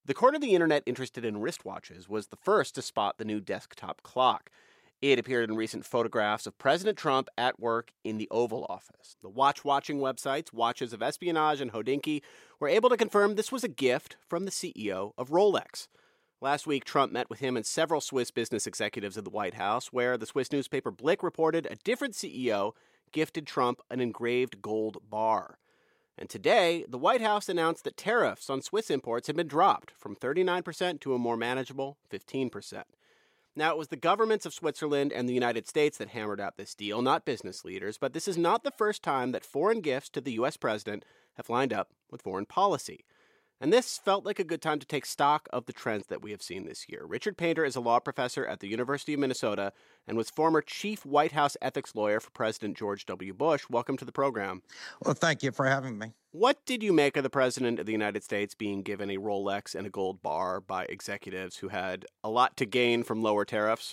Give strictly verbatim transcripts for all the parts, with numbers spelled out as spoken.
The corner of the internet interested in wristwatches was the first to spot the new desktop clock. It appeared in recent photographs of President Trump at work in the Oval Office. The watch-watching websites, Watches of Espionage and Hodinkee, were able to confirm this was a gift from the C E O of Rolex. Last week, Trump met with him and several Swiss business executives at the White House, where the Swiss newspaper Blick reported a different C E O gifted Trump an engraved gold bar. And today, the White House announced that tariffs on Swiss imports had been dropped from thirty-nine percent to a more manageable fifteen percent. Now, it was the governments of Switzerland and the United States that hammered out this deal, not business leaders, but this is not the first time that foreign gifts to the U S president have lined up with foreign policy. And this felt like a good time to take stock of the trends that we have seen this year. Richard Painter is a law professor at the University of Minnesota and was former chief White House ethics lawyer for President George W. Bush. Welcome to the program. Well, thank you for having me. What did you make of the president of the United States being given a Rolex and a gold bar by executives who had a lot to gain from lower tariffs?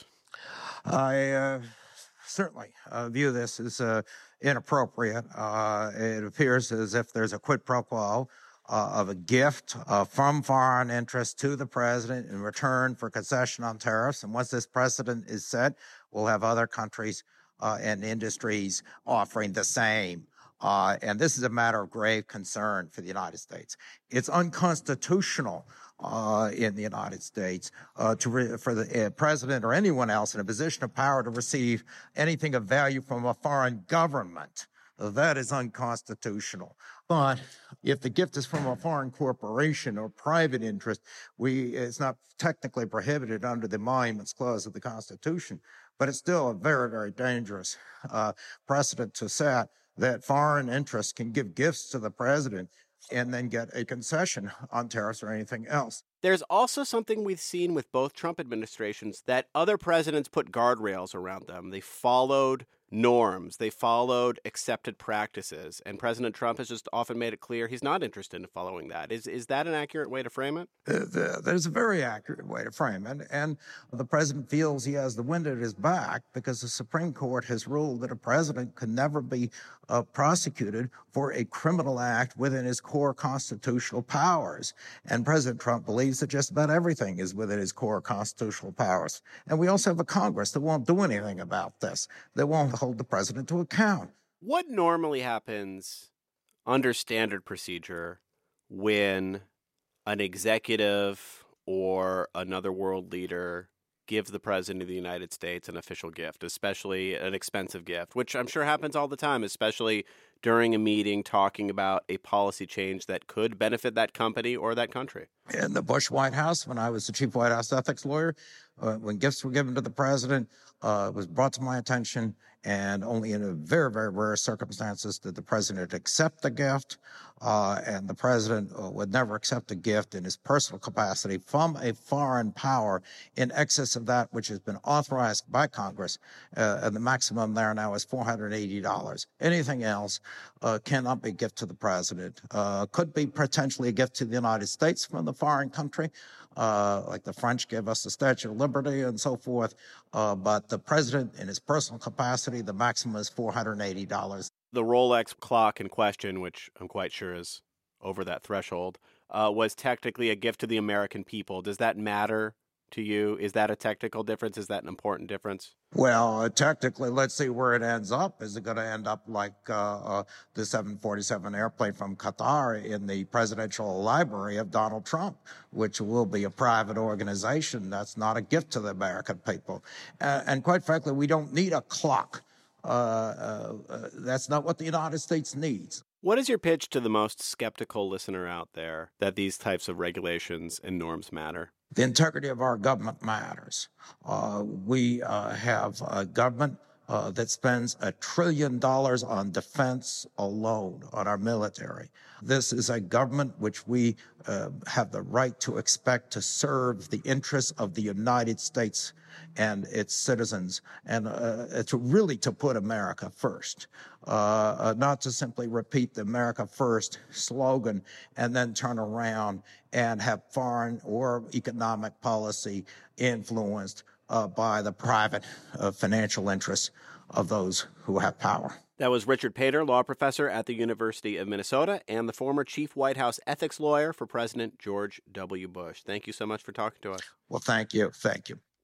I uh, certainly uh, view this as uh, inappropriate. Uh, it appears as if there's a quid pro quo Uh, of a gift uh, from foreign interests to the president in return for concession on tariffs. And once this precedent is set, we'll have other countries uh, and industries offering the same. Uh, and this is a matter of grave concern for the United States. It's unconstitutional uh, in the United States uh, to re- for the uh, president or anyone else in a position of power to receive anything of value from a foreign government. That is unconstitutional. But if the gift is from a foreign corporation or private interest, we it's not technically prohibited under the Emoluments Clause of the Constitution. But it's still a very, very dangerous uh, precedent to set that foreign interests can give gifts to the president and then get a concession on tariffs or anything else. There's also something we've seen with both Trump administrations that other presidents put guardrails around them. They followed norms. They followed accepted practices. And President Trump has just often made it clear he's not interested in following that. Is is that an accurate way to frame it? Uh, there's a very accurate way to frame it. And the president feels he has the wind at his back because the Supreme Court has ruled that a president can never be uh, prosecuted for a criminal act within his core constitutional powers. And President Trump believes that just about everything is within his core constitutional powers. And we also have a Congress that won't do anything about this, that won't hold the president to account. What normally happens under standard procedure when an executive or another world leader gives the president of the United States an official gift, especially an expensive gift, which I'm sure happens all the time, especially during a meeting talking about a policy change that could benefit that company or that country? In the Bush White House, when I was the chief White House ethics lawyer, uh, when gifts were given to the president, uh, it was brought to my attention, and only in a very, very rare circumstances did the president accept the gift, uh, and the president uh, would never accept a gift in his personal capacity from a foreign power in excess of that which has been authorized by Congress, uh, and the maximum there now is four hundred eighty dollars. Anything else uh, cannot be a gift to the president. Uh, could be potentially a gift to the United States from the foreign country, uh, like the French give us the Statue of Liberty and so forth. Uh, but the president, in his personal capacity, the maximum is four hundred eighty dollars. The Rolex clock in question, which I'm quite sure is over that threshold, uh, was technically a gift to the American people. Does that matter to you? Is that a technical difference? Is that an important difference? Well, uh, technically, let's see where it ends up. Is it going to end up like uh, uh, the seven forty-seven airplane from Qatar in the presidential library of Donald Trump, which will be a private organization? That's not a gift to the American people. Uh, and quite frankly, we don't need a clock. Uh, uh, uh, that's not what the United States needs. What is your pitch to the most skeptical listener out there that these types of regulations and norms matter? The integrity of our government matters. Uh, we uh, have a government uh, that spends a trillion dollars on defense alone, on our military. This is a government which we uh, have the right to expect to serve the interests of the United States and its citizens, and uh, to really to put America first, uh, uh, not to simply repeat the America First slogan and then turn around and have foreign or economic policy influenced uh, by the private uh, financial interests of those who have power. That was Richard Pater, law professor at the University of Minnesota and the former chief White House ethics lawyer for President George W. Bush. Thank you so much for talking to us. Well, thank you. Thank you.